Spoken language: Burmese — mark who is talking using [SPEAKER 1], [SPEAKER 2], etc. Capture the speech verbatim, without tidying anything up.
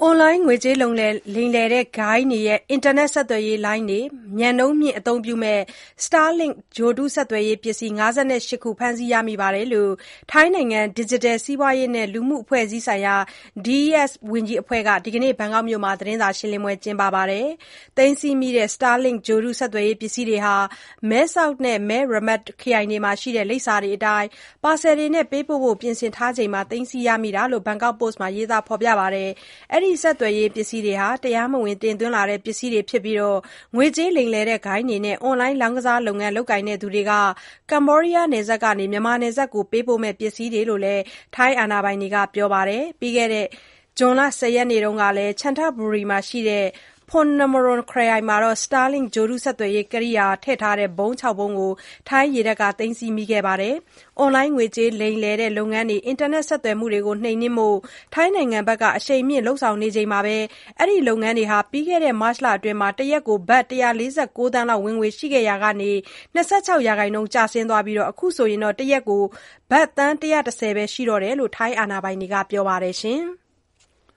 [SPEAKER 1] အွန်လိုင်းငွေကြေးလိမ်လည်တဲ့ဂိုဏ်းတွေရဲ့အင်တာနက်ဆက်သွယ်ရေးလိုင်းတွေ၊ မြန်နှုန်းမြင့်အသုံးပြုမယ့် Starlink ဂြိုလ်တုဆက်သွယ်ရေးပစ္စည်း ၅၈ ခု ဖမ်းဆီးရမိတယ်လို့ ထိုင်းနိုင်ငံ ဒစ်ဂျစ်တယ်စီးပွားရေးနဲ့ လူမှုအဖွဲ့အစည်းဆိုင်ရာ ဒီ အီ အက်စ် ဝန်ကြီးအဖွဲ့က ဒီကနေ့ ဘန်ကောက်မြို့မှာ သတင်းစာရှင်းလင်းပွဲကျင်းပပါတယ်။ သိမ်းဆည်းမိတဲ့ Starlink ဂြိုလ်တုဆက်သွယ်ရေးပစ္စည်းတွေဟာ Mae Sot နဲ့ Mae Rhamat ခရိုင်တွေမှာရှိတဲ့ လိပ်စာတွေအတိုင်း ပါဆယ်တွေနဲ့ပေးပို့ဖို့ ပြင်ဆင်ထားချိန်မှာ သိမ်းဆည်းရမိတာလို့ ဘန်ကောက်ပို့စ်မှာ ရေးသားဖော်ပြပါတယ်။ အဲဒီဆက်သွယ်ရေးပစ္စည်းတွေဟာ တရားမဝင်တင်သွင်းလာတဲ့ပစ္စည်းတွေဖြစ်ပြီး ငွေကြေးလိမ်လည်တဲ့ဂိုဏ်းတွေနဲ့ အွန်လိုင်းလောင်းကစားလုပ်ငန်းလုပ်ကိုင်သူတွေက ကမ္ဘောဒီးယားနယ်စပ်ကနေ မြန်မာနယ်စပ်ကိုပေးပို့မယ့်ပစ္စည်းတွေလို့လည်း ထိုင်းအာဏာပိုင်တွေကပြောပါတယ်။ ပြီးခဲ့တဲ့ ဇွန်လ ၁၀ ရက်နေ့ကလည်း Chanthaburi မှာရှိတဲ့ Phom Namuron ခရိုင်မှာ Starlink ဂြိုလ်တုဆက်သွယ်ရေးကိရိယာထည့်ထားတဲ့ ဗုံး ၆ လုံးကို ထိုင်းရေတပ်က သိမ်းဆည်းမိခဲ့ပါတယ်။ အွန်လိုင်းငွေကြေးလိမ်လည်တဲ့လုပ်ငန်းတွေ အင်တာနက်ဆက်သွယ်မှုတွေကိုနှိမ်နင်းဖို့ ထိုင်းနိုင်ငံက အရှိန်မြှင့်လုပ်ဆောင်နေချိန်မှာ အဲဒီလုပ်ငန်းတွေဟာ ပြီးခဲ့တဲ့ မတ်လအတွင်း တရက်ကို ဘတ် ၁၄၉ သန်းလောက် ဝင်ငွေရှိခဲ့ရာက ၂၆ ရာခိုင်နှုန်းကျဆင်းသွားပြီး အခုဆိုရင် တရက်ကို ဘတ်သန်း ၁၁၀ ပဲရှိတော့တယ်လို့ ထိုင်းအာဏာပိုင်တွေကပြောပါတယ်။